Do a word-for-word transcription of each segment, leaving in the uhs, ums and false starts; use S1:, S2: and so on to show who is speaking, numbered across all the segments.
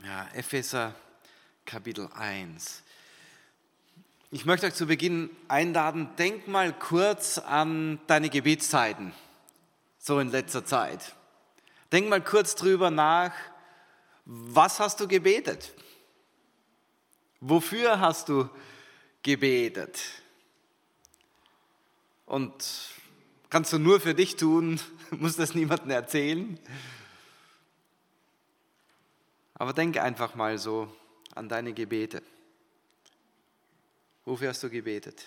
S1: Ja, Epheser Kapitel eins. Ich möchte euch zu Beginn einladen, denk mal kurz an deine Gebetszeiten, so in letzter Zeit. Denk mal kurz drüber nach, was hast du gebetet? Wofür hast du gebetet? Und kannst du nur für dich tun, musst das niemandem erzählen. Aber denk einfach mal so an deine Gebete. Wofür hast du gebetet?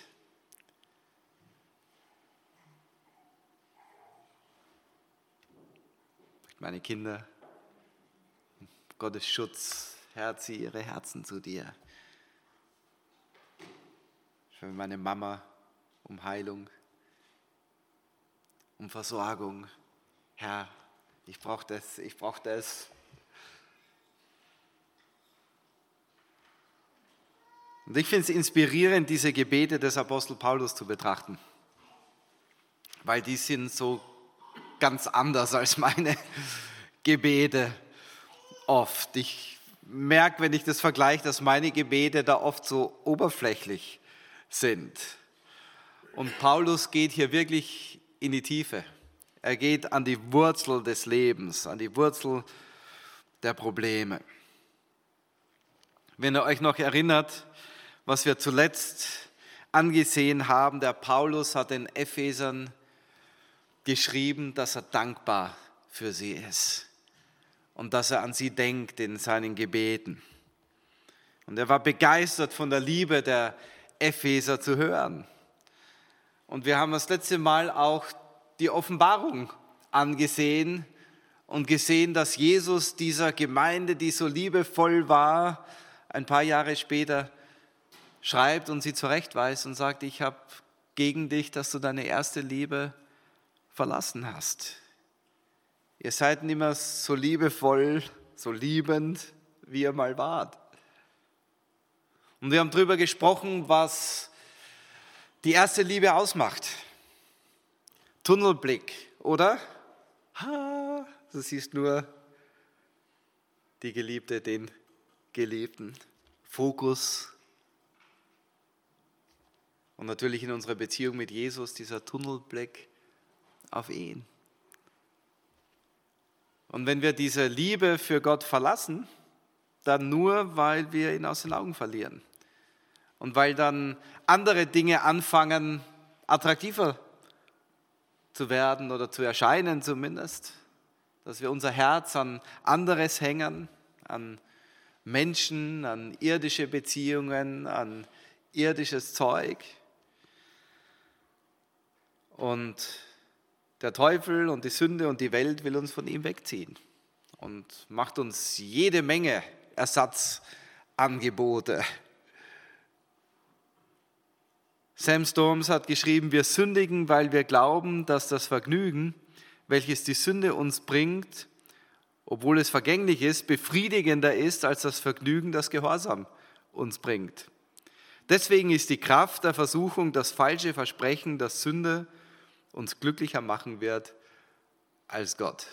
S1: Meine Kinder, Gottes Schutz, Herr, zieh ihre Herzen zu dir. Für meine Mama um Heilung, um Versorgung. Herr, ich brauche das, ich brauche das. Und ich finde es inspirierend, diese Gebete des Apostel Paulus zu betrachten, weil die sind so ganz anders als meine Gebete oft. Ich merke, wenn ich das vergleiche, dass meine Gebete da oft so oberflächlich sind. Und Paulus geht hier wirklich in die Tiefe. Er geht an die Wurzel des Lebens, an die Wurzel der Probleme. Wenn ihr euch noch erinnert, was wir zuletzt angesehen haben, der Paulus hat den Ephesern geschrieben, dass er dankbar für sie ist und dass er an sie denkt in seinen Gebeten. Und er war begeistert von der Liebe der Epheser zu hören. Und wir haben das letzte Mal auch die Offenbarung angesehen und gesehen, dass Jesus dieser Gemeinde, die so liebevoll war, ein paar Jahre später schreibt und sie zurechtweist und sagt, ich habe gegen dich, dass du deine erste Liebe verlassen hast. Ihr seid nicht mehr so liebevoll, so liebend, wie ihr mal wart. Und wir haben darüber gesprochen, was die erste Liebe ausmacht. Tunnelblick, oder? Ha, du siehst nur die Geliebte, den Geliebten. Fokus. Und natürlich in unserer Beziehung mit Jesus dieser Tunnelblick auf ihn. Und wenn wir diese Liebe für Gott verlassen, dann nur, weil wir ihn aus den Augen verlieren. Und weil dann andere Dinge anfangen, attraktiver zu werden oder zu erscheinen zumindest. Dass wir unser Herz an anderes hängen, an Menschen, an irdische Beziehungen, an irdisches Zeug. Und der Teufel und die Sünde und die Welt will uns von ihm wegziehen und macht uns jede Menge Ersatzangebote. Sam Storms hat geschrieben, wir sündigen, weil wir glauben, dass das Vergnügen, welches die Sünde uns bringt, obwohl es vergänglich ist, befriedigender ist als das Vergnügen, das Gehorsam uns bringt. Deswegen ist die Kraft der Versuchung das falsche Versprechen, dass Sünde uns glücklicher machen wird als Gott.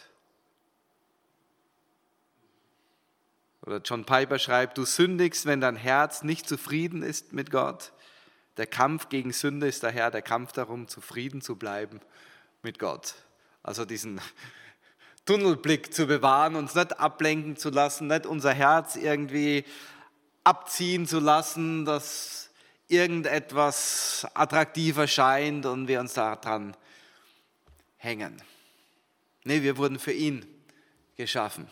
S1: Oder John Piper schreibt, du sündigst, wenn dein Herz nicht zufrieden ist mit Gott. Der Kampf gegen Sünde ist daher der Kampf darum, zufrieden zu bleiben mit Gott. Also diesen Tunnelblick zu bewahren, uns nicht ablenken zu lassen, nicht unser Herz irgendwie abziehen zu lassen, dass irgendetwas attraktiver scheint und wir uns daran hängen. Nee, wir wurden für ihn geschaffen.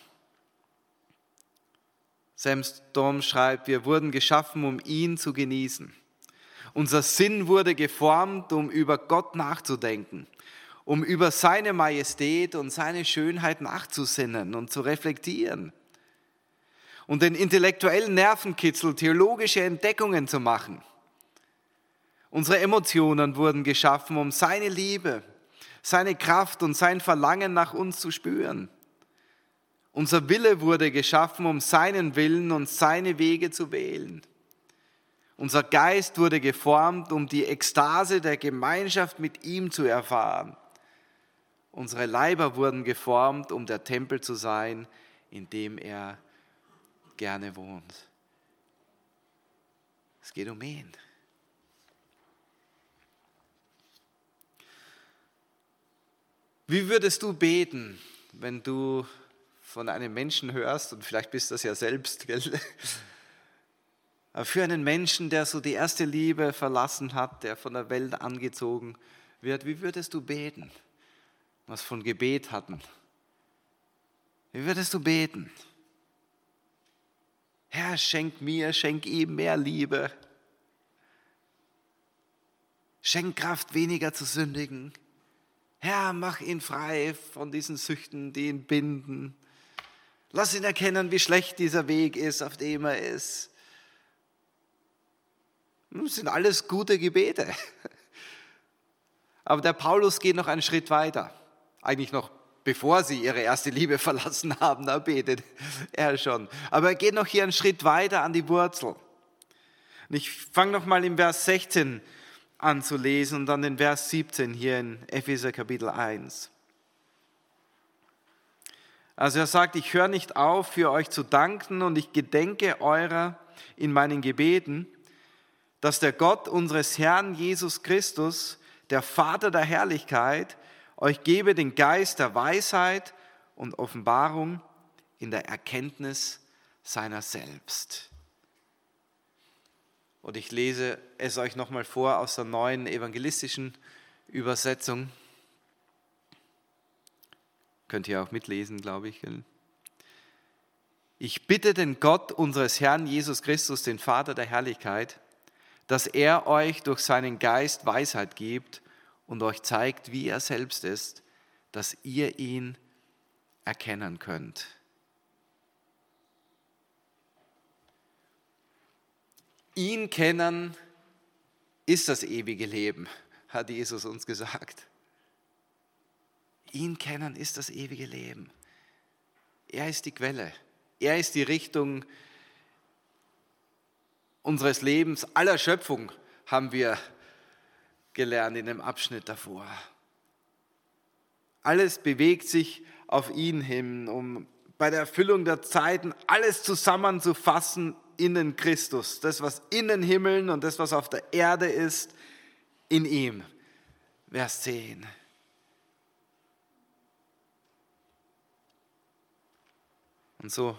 S1: Sam Storm schreibt, wir wurden geschaffen, um ihn zu genießen. Unser Sinn wurde geformt, um über Gott nachzudenken, um über seine Majestät und seine Schönheit nachzusinnen und zu reflektieren und den intellektuellen Nervenkitzel, theologische Entdeckungen zu machen. Unsere Emotionen wurden geschaffen, um seine Liebe, seine Kraft und sein Verlangen nach uns zu spüren. Unser Wille wurde geschaffen, um seinen Willen und seine Wege zu wählen. Unser Geist wurde geformt, um die Ekstase der Gemeinschaft mit ihm zu erfahren. Unsere Leiber wurden geformt, um der Tempel zu sein, in dem er gerne wohnt. Es geht um ihn. Wie würdest du beten, wenn du von einem Menschen hörst, und vielleicht bist du das ja selbst, gell? Aber für einen Menschen, der so die erste Liebe verlassen hat, der von der Welt angezogen wird, wie würdest du beten? Was von Gebet hatten. Wie würdest du beten? Herr, schenk mir, schenk ihm mehr Liebe. Schenk Kraft, weniger zu sündigen. Herr, mach ihn frei von diesen Süchten, die ihn binden. Lass ihn erkennen, wie schlecht dieser Weg ist, auf dem er ist. Das sind alles gute Gebete. Aber der Paulus geht noch einen Schritt weiter. Eigentlich noch bevor sie ihre erste Liebe verlassen haben, da betet er schon. Aber er geht noch hier einen Schritt weiter an die Wurzel. Und ich fange noch mal im Vers sechzehn an zu lesen und dann den Vers siebzehn hier in Epheser Kapitel eins. Also er sagt, ich höre nicht auf, für euch zu danken und ich gedenke eurer in meinen Gebeten, dass der Gott unseres Herrn Jesus Christus, der Vater der Herrlichkeit, euch gebe den Geist der Weisheit und Offenbarung in der Erkenntnis seiner selbst. Und ich lese es euch nochmal vor aus der neuen evangelistischen Übersetzung. Könnt ihr auch mitlesen, glaube ich. Ich bitte den Gott unseres Herrn Jesus Christus, den Vater der Herrlichkeit, dass er euch durch seinen Geist Weisheit gibt und euch zeigt, wie er selbst ist, dass ihr ihn erkennen könnt. Ihn kennen ist das ewige Leben, hat Jesus uns gesagt. Ihn kennen ist das ewige Leben. Er ist die Quelle. Er ist die Richtung unseres Lebens. Aller Schöpfung haben wir gelernt in dem Abschnitt davor. Alles bewegt sich auf ihn hin, um bei der Erfüllung der Zeiten alles zusammenzufassen in den Christus. Das, was in den Himmeln und das, was auf der Erde ist, in ihm. Vers zehn. Und so,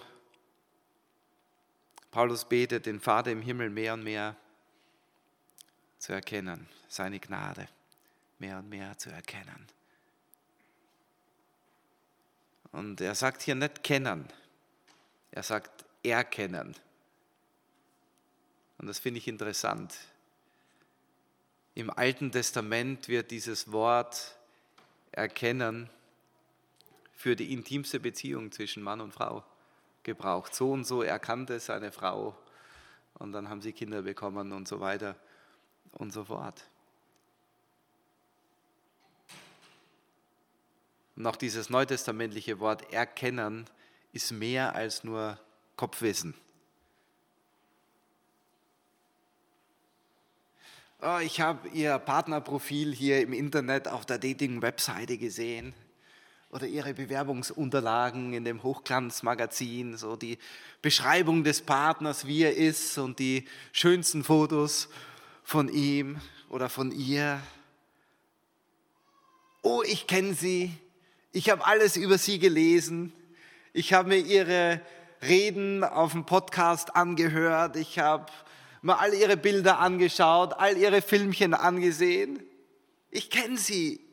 S1: Paulus betet, den Vater im Himmel mehr und mehr zu erkennen, seine Gnade mehr und mehr zu erkennen. Und er sagt hier nicht kennen, er sagt erkennen. Und das finde ich interessant. Im Alten Testament wird dieses Wort erkennen für die intimste Beziehung zwischen Mann und Frau gebraucht. So und so erkannte seine Frau und dann haben sie Kinder bekommen und so weiter und so fort. Und auch dieses neutestamentliche Wort erkennen ist mehr als nur Kopfwissen. Oh, ich habe Ihr Partnerprofil hier im Internet auf der Dating-Webseite gesehen oder Ihre Bewerbungsunterlagen in dem Hochglanzmagazin, so die Beschreibung des Partners, wie er ist und die schönsten Fotos von ihm oder von ihr. Oh, ich kenne Sie, ich habe alles über Sie gelesen, ich habe mir Ihre Reden auf dem Podcast angehört, ich habe mir all Ihre Bilder angeschaut, all Ihre Filmchen angesehen. Ich kenne Sie.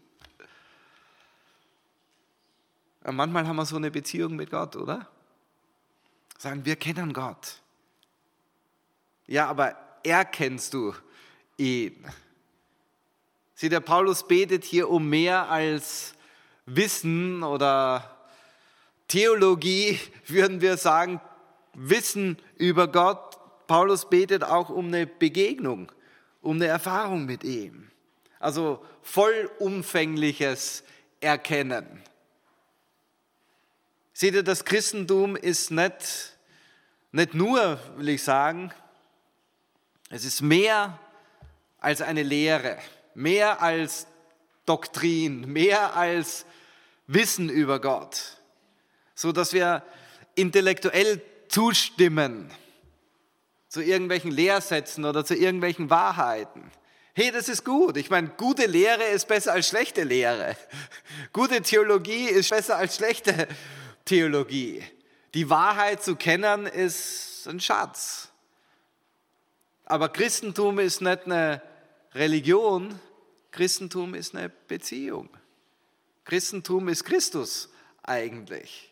S1: Und manchmal haben wir so eine Beziehung mit Gott, oder? Sagen, wir kennen Gott. Ja, aber erkennst du ihn? Sieh, der Paulus betet hier um mehr als Wissen oder Theologie, würden wir sagen, Wissen über Gott. Paulus betet auch um eine Begegnung, um eine Erfahrung mit ihm. Also vollumfängliches Erkennen. Seht ihr, das Christentum ist nicht, nicht nur, will ich sagen, es ist mehr als eine Lehre, mehr als Doktrin, mehr als Wissen über Gott, so dass wir intellektuell zustimmen zu irgendwelchen Lehrsätzen oder zu irgendwelchen Wahrheiten. Hey, das ist gut. Ich meine, gute Lehre ist besser als schlechte Lehre. Gute Theologie ist besser als schlechte Theologie. Die Wahrheit zu kennen ist ein Schatz. Aber Christentum ist nicht eine Religion, Christentum ist eine Beziehung. Christentum ist Christus eigentlich.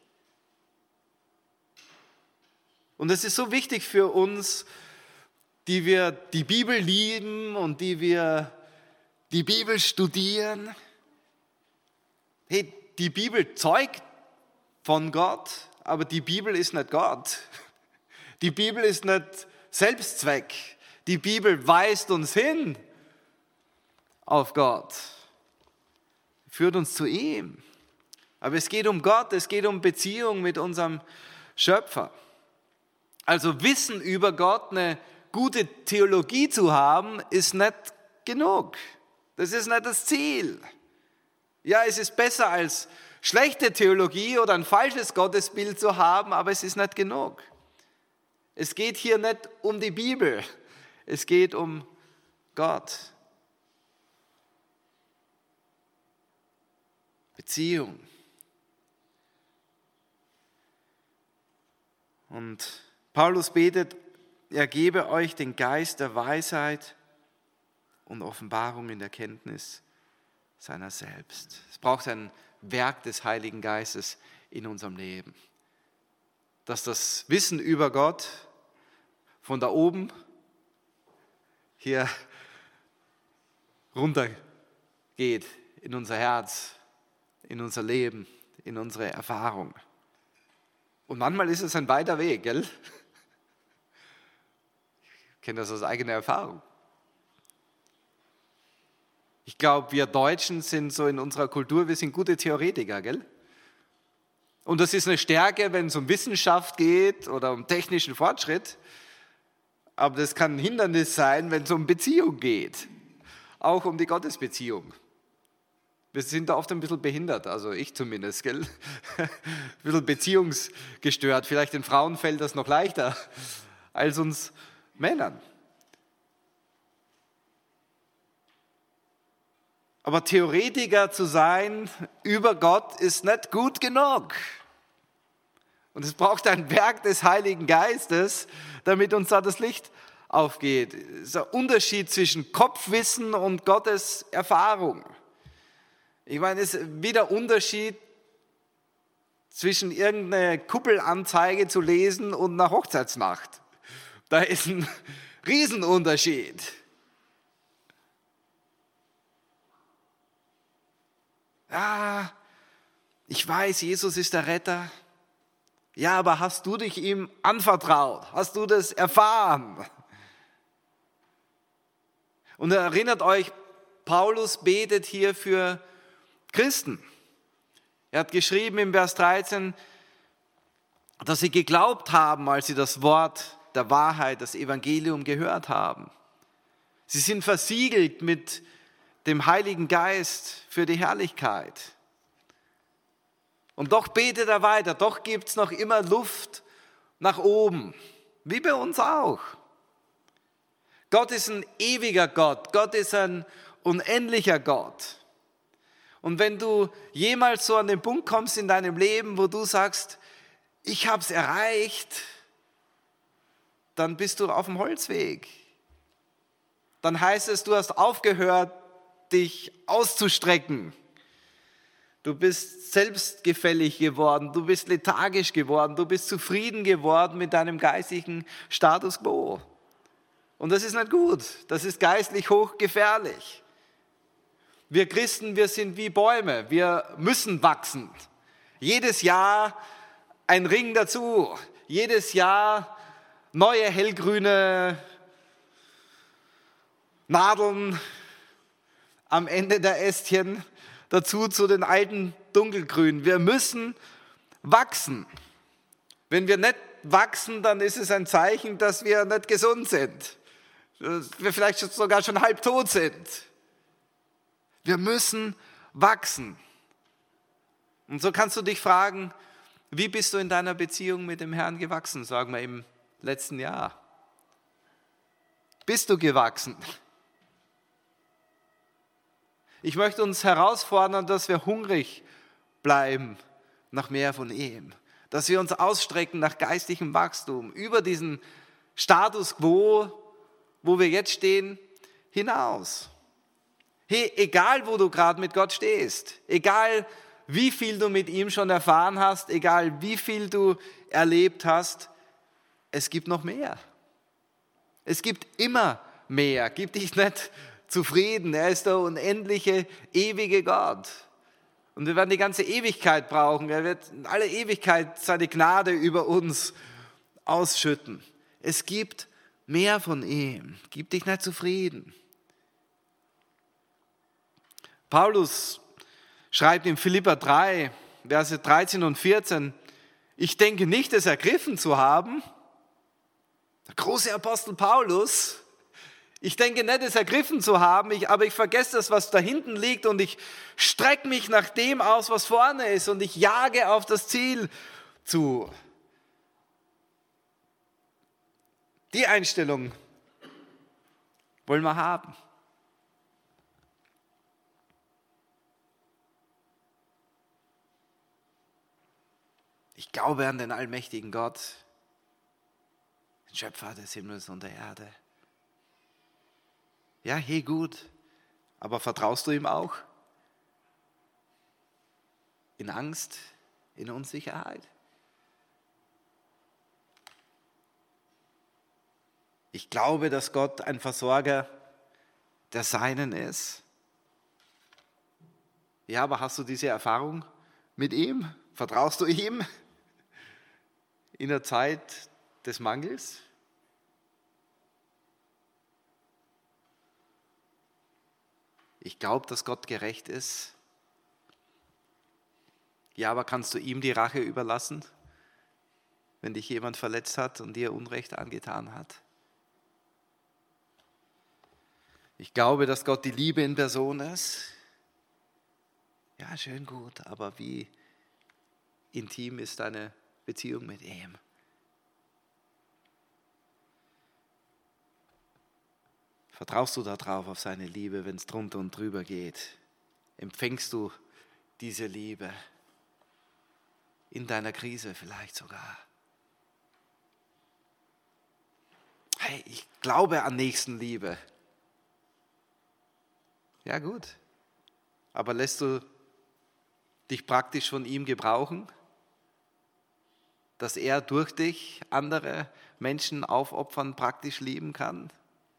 S1: Und es ist so wichtig für uns, die wir die Bibel lieben und die wir die Bibel studieren. Hey, die Bibel zeugt von Gott, aber die Bibel ist nicht Gott. Die Bibel ist nicht Selbstzweck. Die Bibel weist uns hin auf Gott, führt uns zu ihm. Aber es geht um Gott, es geht um Beziehung mit unserem Schöpfer. Also Wissen über Gott, eine gute Theologie zu haben, ist nicht genug. Das ist nicht das Ziel. Ja, es ist besser als schlechte Theologie oder ein falsches Gottesbild zu haben, aber es ist nicht genug. Es geht hier nicht um die Bibel, es geht um Gott. Beziehung. Und Paulus betet, er gebe euch den Geist der Weisheit und Offenbarung in der Kenntnis seiner selbst. Es braucht ein Werk des Heiligen Geistes in unserem Leben, dass das Wissen über Gott von da oben hier runter geht in unser Herz, in unser Leben, in unsere Erfahrung. Und manchmal ist es ein weiter Weg, gell? Ich kenne das aus eigener Erfahrung. Ich glaube, wir Deutschen sind so in unserer Kultur, wir sind gute Theoretiker, gell? Und das ist eine Stärke, wenn es um Wissenschaft geht oder um technischen Fortschritt. Aber das kann ein Hindernis sein, wenn es um Beziehung geht. Auch um die Gottesbeziehung. Wir sind da oft ein bisschen behindert, also ich zumindest, gell? Ein bisschen beziehungsgestört. Vielleicht den Frauen fällt das noch leichter als uns Männern. Aber Theoretiker zu sein über Gott ist nicht gut genug. Und es braucht ein Werk des Heiligen Geistes, damit uns da das Licht aufgeht. Es ist ein Unterschied zwischen Kopfwissen und Gottes Erfahrung. Ich meine, es ist wie der Unterschied zwischen irgendeine Kuppelanzeige zu lesen und einer Hochzeitsnacht. Da ist ein Riesenunterschied. Ja, ich weiß, Jesus ist der Retter. Ja, aber hast du dich ihm anvertraut? Hast du das erfahren? Und erinnert euch, Paulus betet hier für Christen. Er hat geschrieben im Vers dreizehn, dass sie geglaubt haben, als sie das Wort der Wahrheit, das Evangelium gehört haben. Sie sind versiegelt mit dem Heiligen Geist für die Herrlichkeit. Und doch betet er weiter, doch gibt es noch immer Luft nach oben, wie bei uns auch. Gott ist ein ewiger Gott, Gott ist ein unendlicher Gott. Und wenn du jemals so an den Punkt kommst in deinem Leben, wo du sagst, ich habe es erreicht, dann bist du auf dem Holzweg. Dann heißt es, du hast aufgehört, dich auszustrecken. Du bist selbstgefällig geworden, du bist lethargisch geworden, du bist zufrieden geworden mit deinem geistigen Status quo. Und das ist nicht gut, das ist geistlich hochgefährlich. Wir Christen, wir sind wie Bäume, wir müssen wachsen. Jedes Jahr ein Ring dazu, jedes Jahr neue hellgrüne Nadeln am Ende der Ästchen, dazu zu den alten dunkelgrünen. Wir müssen wachsen. Wenn wir nicht wachsen, dann ist es ein Zeichen, dass wir nicht gesund sind, dass wir vielleicht sogar schon halbtot sind. Wir müssen wachsen. Und so kannst du dich fragen, Wie bist du in deiner Beziehung mit dem Herrn gewachsen, sagen wir im letzten Jahr? Bist du gewachsen? Ich möchte uns herausfordern, dass wir hungrig bleiben nach mehr von ihm. Dass wir uns ausstrecken nach geistlichem Wachstum, über diesen Status quo, wo wir jetzt stehen, hinaus. Hey, egal wo du gerade mit Gott stehst, egal wie viel du mit ihm schon erfahren hast, egal wie viel du erlebt hast, es gibt noch mehr. Es gibt immer mehr. Gib dich nicht zufrieden. Er ist der unendliche, ewige Gott. Und wir werden die ganze Ewigkeit brauchen. Er wird in alle Ewigkeit seine Gnade über uns ausschütten. Es gibt mehr von ihm. Gib dich nicht zufrieden. Paulus schreibt in Philipper drei, Verse dreizehn und vierzehn, ich denke nicht, es ergriffen zu haben. Der große Apostel Paulus, ich denke nicht, es ergriffen zu haben, ich, aber ich vergesse das, was da hinten liegt und ich strecke mich nach dem aus, was vorne ist und ich jage auf das Ziel zu. Die Einstellung wollen wir haben. Ich glaube an den allmächtigen Gott, den Schöpfer des Himmels und der Erde. Ja, hey, gut, aber vertraust du ihm auch? In Angst, in Unsicherheit? Ich glaube, dass Gott ein Versorger der Seinen ist. Ja, aber hast du diese Erfahrung mit ihm? Vertraust du ihm in der Zeit des Mangels? Ich glaube, dass Gott gerecht ist. Ja, aber kannst du ihm die Rache überlassen, wenn dich jemand verletzt hat und dir Unrecht angetan hat? Ich glaube, dass Gott die Liebe in Person ist. Ja, schön gut, aber wie intim ist deine Beziehung mit ihm? Vertraust du darauf, auf seine Liebe, wenn es drunter und drüber geht? Empfängst du diese Liebe in deiner Krise vielleicht sogar? Hey, ich glaube an Nächstenliebe. Ja gut, aber lässt du dich praktisch von ihm gebrauchen, dass er durch dich andere Menschen aufopfern, praktisch lieben kann?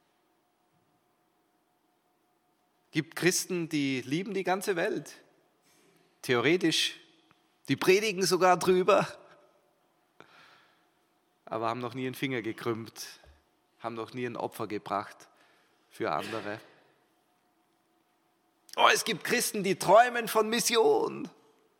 S1: Gibt Christen, die lieben die ganze Welt, theoretisch, die predigen sogar drüber, aber haben noch nie einen Finger gekrümmt, haben noch nie ein Opfer gebracht für andere. Oh, es gibt Christen, die träumen von Mission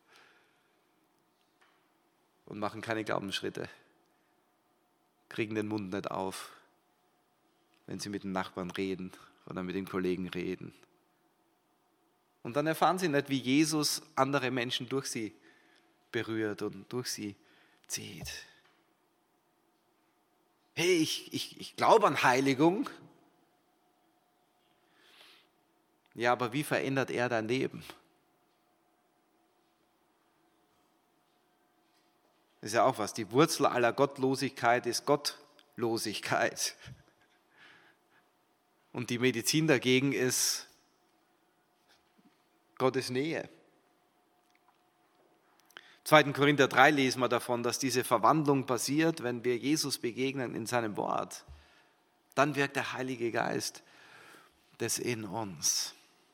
S1: und machen keine Glaubensschritte, kriegen den Mund nicht auf, wenn sie mit den Nachbarn reden oder mit den Kollegen reden. Und dann erfahren sie nicht, wie Jesus andere Menschen durch sie berührt und durch sie zieht. Hey, ich, ich, ich glaube an Heiligung. Ja, aber wie verändert er dein Leben? Das ist ja auch was. Die Wurzel aller Gottlosigkeit ist Gottlosigkeit. Und die Medizin dagegen ist Gottes Nähe. zweiter Korinther drei lesen wir davon, dass diese Verwandlung passiert, wenn wir Jesus begegnen in seinem Wort. Dann wirkt der Heilige Geist des in uns.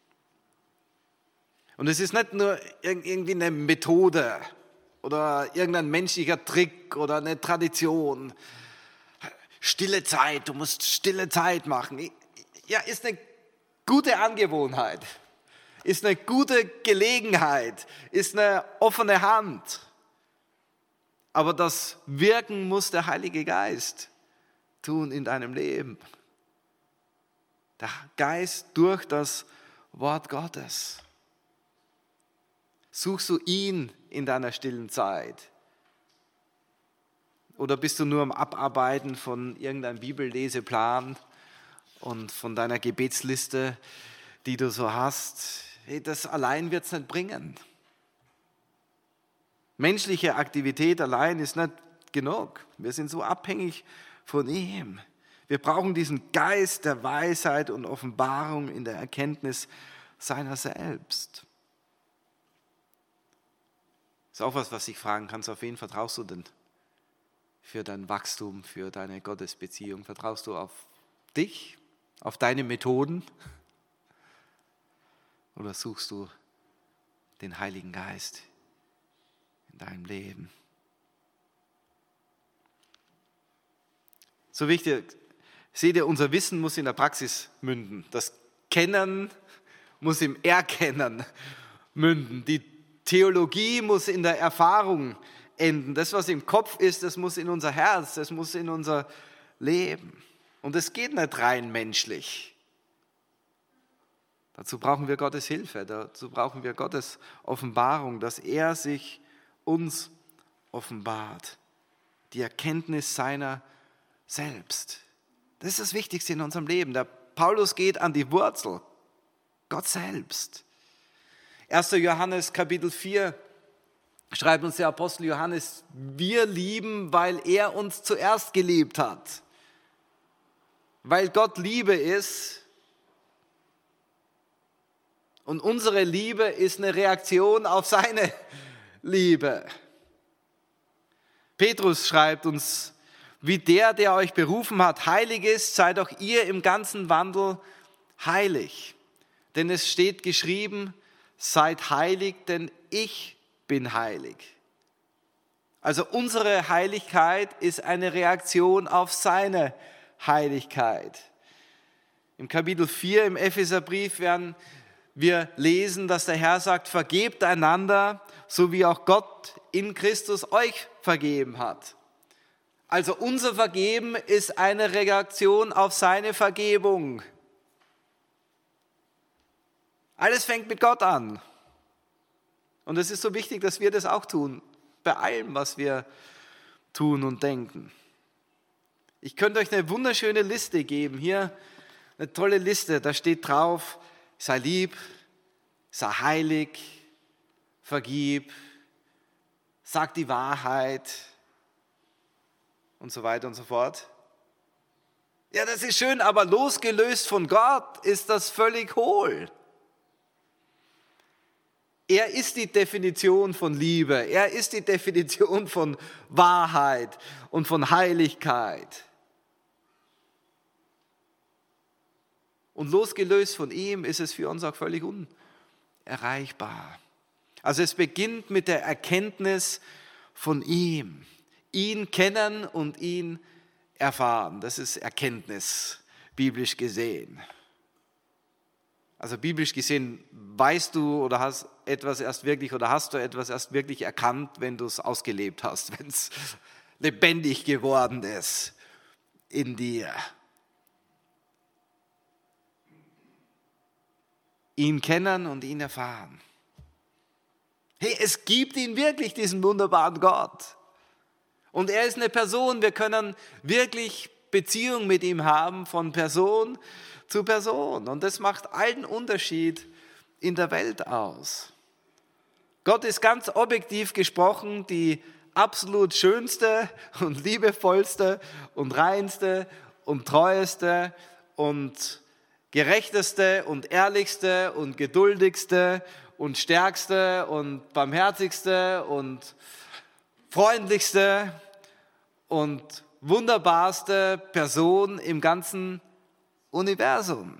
S1: Und es ist nicht nur irgendwie eine Methode oder irgendein menschlicher Trick oder eine Tradition. Stille Zeit, du musst stille Zeit machen. Ja, ist eine gute Angewohnheit, ist eine gute Gelegenheit, ist eine offene Hand. Aber das Wirken muss der Heilige Geist tun in deinem Leben. Der Geist durch das Wort Gottes. Suchst du ihn in deiner stillen Zeit? Oder bist du nur am Abarbeiten von irgendeinem Bibelleseplan und von deiner Gebetsliste, die du so hast? Hey, das allein wird es nicht bringen. Menschliche Aktivität allein ist nicht genug. Wir sind so abhängig von ihm. Wir brauchen diesen Geist der Weisheit und Offenbarung in der Erkenntnis seiner selbst. Das ist auch was, was ich fragen kannst. Auf wen vertraust du denn für dein Wachstum, für deine Gottesbeziehung? Vertraust du auf dich, auf deine Methoden? Oder suchst du den Heiligen Geist in deinem Leben? So wichtig, seht ihr, unser Wissen muss in der Praxis münden. Das Kennen muss im Erkennen münden. Die Theologie muss in der Erfahrung enden. Das, was im Kopf ist, das muss in unser Herz, das muss in unser Leben. Und es geht nicht rein menschlich. Dazu brauchen wir Gottes Hilfe, dazu brauchen wir Gottes Offenbarung, dass er sich uns offenbart. Die Erkenntnis seiner selbst. Das ist das Wichtigste in unserem Leben. Der Paulus geht an die Wurzel, Gott selbst. erster Johannes Kapitel vier schreibt uns der Apostel Johannes, wir lieben, weil er uns zuerst geliebt hat. Weil Gott Liebe ist und unsere Liebe ist eine Reaktion auf seine Liebe. Petrus schreibt uns, wie der, der euch berufen hat, heilig ist, seid auch ihr im ganzen Wandel heilig. Denn es steht geschrieben, seid heilig, denn ich bin heilig. Also unsere Heiligkeit ist eine Reaktion auf seine Heiligkeit. Im Kapitel vier im Epheserbrief werden wir lesen, dass der Herr sagt, vergebt einander, so wie auch Gott in Christus euch vergeben hat. Also unser Vergeben ist eine Reaktion auf seine Vergebung. Alles fängt mit Gott an. Und es ist so wichtig, dass wir das auch tun, bei allem, was wir tun und denken. Ich könnte euch eine wunderschöne Liste geben. Hier eine tolle Liste, da steht drauf, sei lieb, sei heilig, vergib, sag die Wahrheit und so weiter und so fort. Ja, das ist schön, aber losgelöst von Gott ist das völlig hohl. Er ist die Definition von Liebe, er ist die Definition von Wahrheit und von Heiligkeit. Und losgelöst von ihm ist es für uns auch völlig unerreichbar. Also es beginnt mit der Erkenntnis von ihm. Ihn kennen und ihn erfahren. Das ist Erkenntnis, biblisch gesehen. Also biblisch gesehen weißt du oder hast etwas erst wirklich oder hast du etwas erst wirklich erkannt, wenn du es ausgelebt hast, wenn es lebendig geworden ist in dir. Ihn kennen und ihn erfahren. Hey, es gibt ihn wirklich, diesen wunderbaren Gott. Und er ist eine Person, wir können wirklich Beziehung mit ihm haben, von Person zu Person. Und das macht allen Unterschied in der Welt aus. Gott ist ganz objektiv gesprochen die absolut schönste und liebevollste und reinste und treueste und gerechteste und ehrlichste und geduldigste und stärkste und barmherzigste und freundlichste und wunderbarste Person im ganzen Universum.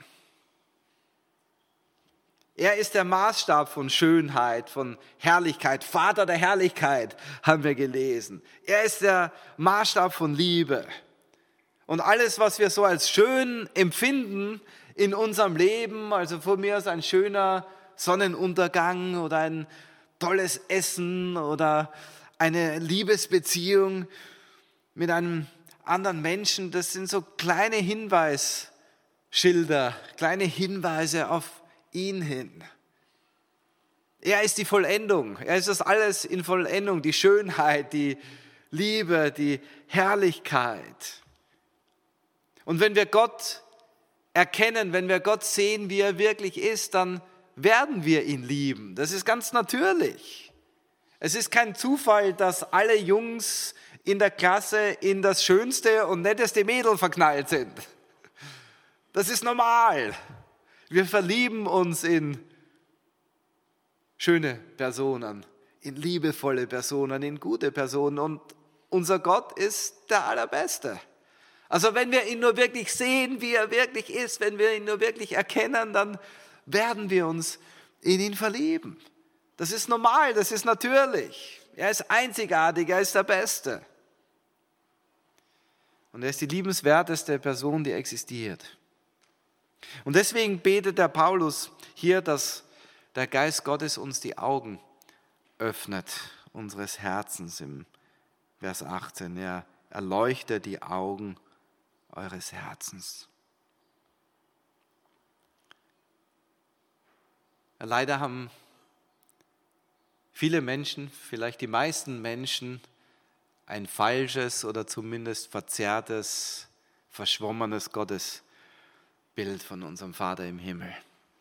S1: Er ist der Maßstab von Schönheit, von Herrlichkeit. Vater der Herrlichkeit haben wir gelesen. Er ist der Maßstab von Liebe. Und alles, was wir so als schön empfinden in unserem Leben, also von mir aus ein schöner Sonnenuntergang oder ein tolles Essen oder eine Liebesbeziehung mit einem anderen Menschen, das sind so kleine Hinweisschilder, kleine Hinweise auf ihn hin. Er ist die Vollendung, er ist das alles in Vollendung, die Schönheit, die Liebe, die Herrlichkeit. Und wenn wir Gott erkennen, wenn wir Gott sehen, wie er wirklich ist, dann werden wir ihn lieben. Das ist ganz natürlich. Es ist kein Zufall, dass alle Jungs in der Klasse in das schönste und netteste Mädel verknallt sind. Das ist normal. Wir verlieben uns in schöne Personen, in liebevolle Personen, in gute Personen. Und unser Gott ist der Allerbeste. Also wenn wir ihn nur wirklich sehen, wie er wirklich ist, wenn wir ihn nur wirklich erkennen, dann werden wir uns in ihn verlieben. Das ist normal, das ist natürlich. Er ist einzigartig, er ist der Beste. Und er ist die liebenswerteste Person, die existiert. Und deswegen betet der Paulus hier, dass der Geist Gottes uns die Augen öffnet, unseres Herzens im Vers achtzehn. Er erleuchtet die Augen eures Herzens. Leider haben viele Menschen, vielleicht die meisten Menschen, ein falsches oder zumindest verzerrtes, verschwommenes Gottesbild von unserem Vater im Himmel.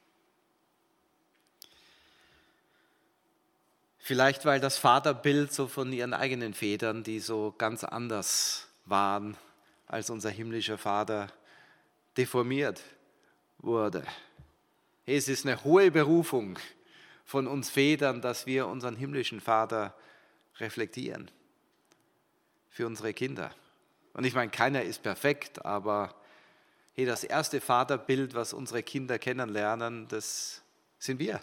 S1: Vielleicht, weil das Vaterbild so von ihren eigenen Vätern, die so ganz anders waren als unser himmlischer Vater, deformiert wurde. Es ist eine hohe Berufung von uns Vätern, dass wir unseren himmlischen Vater reflektieren für unsere Kinder. Und ich meine, keiner ist perfekt, aber hey, das erste Vaterbild, was unsere Kinder kennenlernen, das sind wir.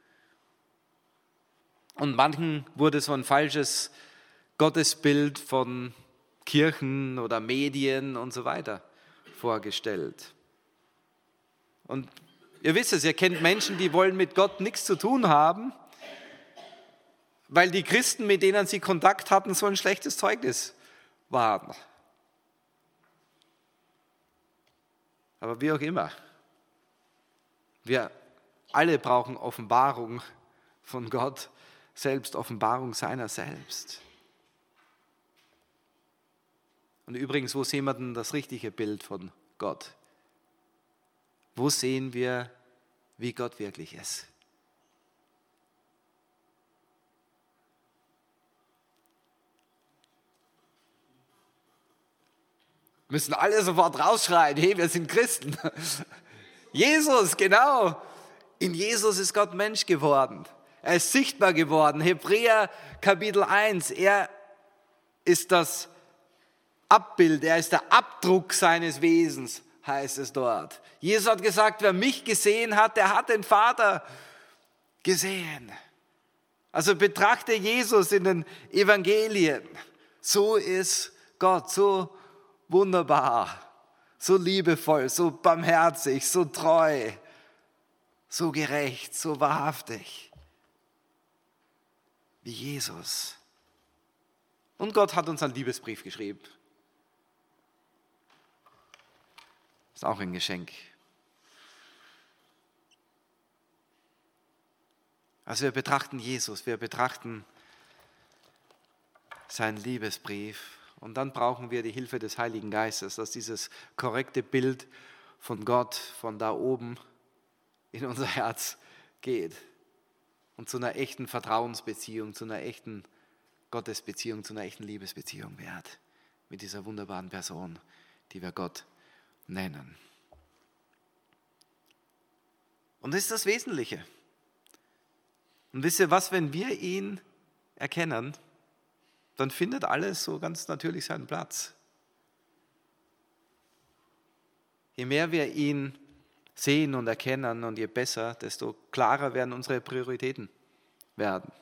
S1: Und manchen wurde so ein falsches Gottesbild von Kirchen oder Medien und so weiter vorgestellt. Und ihr wisst es, ihr kennt Menschen, die wollen mit Gott nichts zu tun haben, weil die Christen, mit denen sie Kontakt hatten, so ein schlechtes Zeugnis waren. Aber wie auch immer, wir alle brauchen Offenbarung von Gott selbst, Offenbarung seiner selbst. Und übrigens, wo sehen wir denn das richtige Bild von Gott? Wo sehen wir, wie Gott wirklich ist? Müssen alle sofort rausschreien, hey, wir sind Christen. Jesus, genau. In Jesus ist Gott Mensch geworden. Er ist sichtbar geworden. Hebräer Kapitel eins, er ist das Abbild, er ist der Abdruck seines Wesens, heißt es dort. Jesus hat gesagt, wer mich gesehen hat, der hat den Vater gesehen. Also betrachte Jesus in den Evangelien. So ist Gott, so wunderbar, so liebevoll, so barmherzig, so treu, so gerecht, so wahrhaftig wie Jesus. Und Gott hat uns einen Liebesbrief geschrieben. Ist auch ein Geschenk. Also wir betrachten Jesus, wir betrachten seinen Liebesbrief und dann brauchen wir die Hilfe des Heiligen Geistes, dass dieses korrekte Bild von Gott von da oben in unser Herz geht und zu einer echten Vertrauensbeziehung, zu einer echten Gottesbeziehung, zu einer echten Liebesbeziehung wird mit dieser wunderbaren Person, die wir Gott nennen. Und das ist das Wesentliche. Und wisst ihr was, wenn wir ihn erkennen, dann findet alles so ganz natürlich seinen Platz. Je mehr wir ihn sehen und erkennen und je besser, desto klarer werden unsere Prioritäten werden.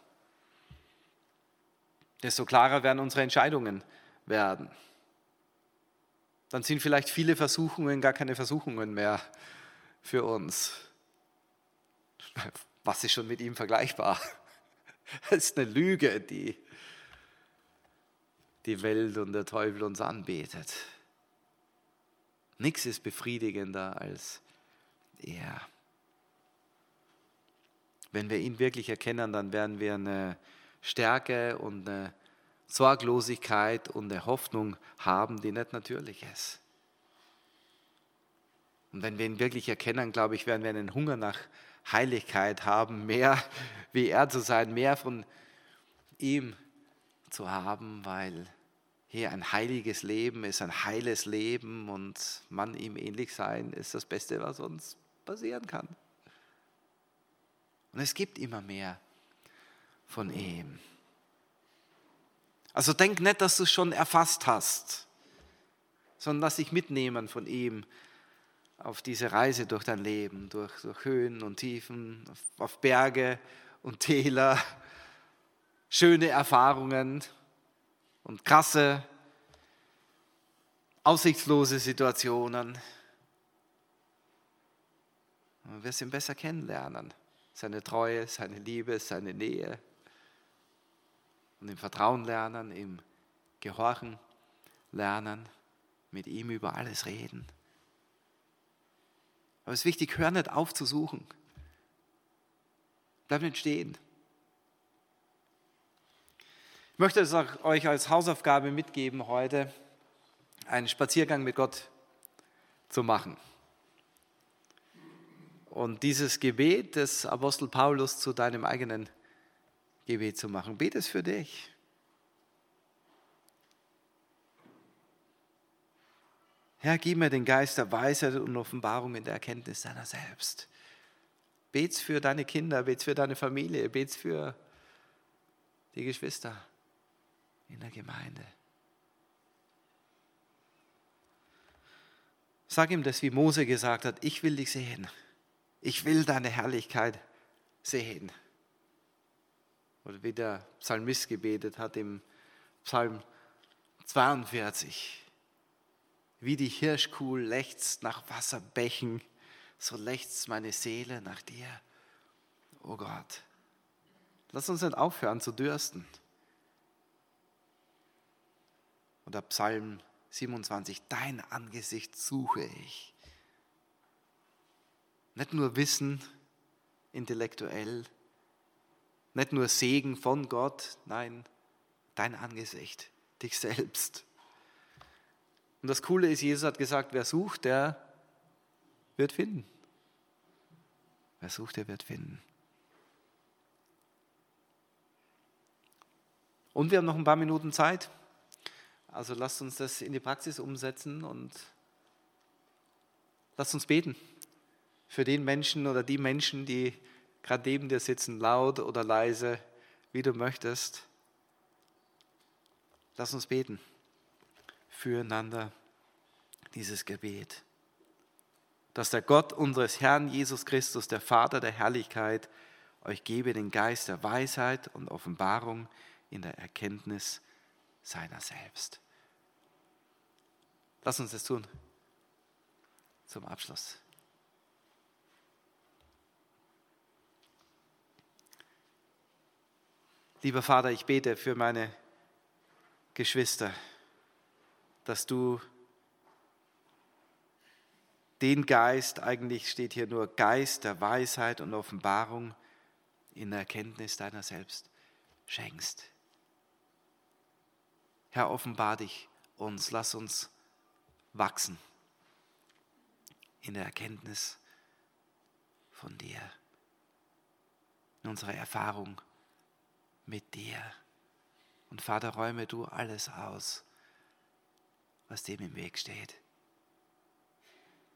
S1: Desto klarer werden unsere Entscheidungen werden. Dann sind vielleicht viele Versuchungen gar keine Versuchungen mehr für uns. Was ist schon mit ihm vergleichbar? Das ist eine Lüge, die die Welt und der Teufel uns anbetet. Nichts ist befriedigender als er. Wenn wir ihn wirklich erkennen, dann werden wir eine Stärke und eine Sorglosigkeit und eine Hoffnung haben, die nicht natürlich ist. Und wenn wir ihn wirklich erkennen, glaube ich, werden wir einen Hunger nach Heiligkeit haben, mehr wie er zu sein, mehr von ihm zu haben, weil hier ein heiliges Leben ist, ein heiles Leben und man ihm ähnlich sein, ist das Beste, was uns passieren kann. Und es gibt immer mehr von ihm. Also denk nicht, dass du es schon erfasst hast, sondern lass dich mitnehmen von ihm auf diese Reise durch dein Leben, durch, durch Höhen und Tiefen, auf, auf Berge und Täler, schöne Erfahrungen und krasse, aussichtslose Situationen. Du wirst ihn besser kennenlernen, seine Treue, seine Liebe, seine Nähe. Und im Vertrauen lernen, im Gehorchen lernen, mit ihm über alles reden. Aber es ist wichtig, hör nicht auf zu suchen. Bleib nicht stehen. Ich möchte es auch euch als Hausaufgabe mitgeben, heute einen Spaziergang mit Gott zu machen. Und dieses Gebet des Apostel Paulus zu deinem eigenen Gebet zu machen. Bete es für dich. Herr, gib mir den Geist der Weisheit und Offenbarung in der Erkenntnis deiner selbst. Bet's für deine Kinder, bet's für deine Familie, bet's für die Geschwister in der Gemeinde. Sag ihm das, wie Mose gesagt hat, ich will dich sehen. Ich will deine Herrlichkeit sehen. Oder wie der Psalmist gebetet hat im Psalm zweiundvierzig. Wie die Hirschkuh lechzt nach Wasserbächen, so lechzt meine Seele nach dir, o Gott. Lass uns nicht aufhören zu dürsten. Oder Psalm siebenundzwanzig, dein Angesicht suche ich. Nicht nur Wissen, intellektuell, nicht nur Segen von Gott, nein, dein Angesicht, dich selbst. Und das Coole ist, Jesus hat gesagt, wer sucht, der wird finden. Wer sucht, der wird finden. Und wir haben noch ein paar Minuten Zeit. Also lasst uns das in die Praxis umsetzen und lasst uns beten für den Menschen oder die Menschen, die gerade neben dir sitzen, laut oder leise, wie du möchtest. Lass uns beten füreinander dieses Gebet. Dass der Gott unseres Herrn Jesus Christus, der Vater der Herrlichkeit, euch gebe den Geist der Weisheit und Offenbarung in der Erkenntnis seiner selbst. Lass uns das tun. Zum Abschluss. Lieber Vater, ich bete für meine Geschwister, dass du den Geist, eigentlich steht hier nur Geist der Weisheit und Offenbarung in der Erkenntnis deiner selbst schenkst. Herr, offenbar dich uns, lass uns wachsen in der Erkenntnis von dir, in unserer Erfahrung mit dir. Und Vater, räume du alles aus, was dem im Weg steht.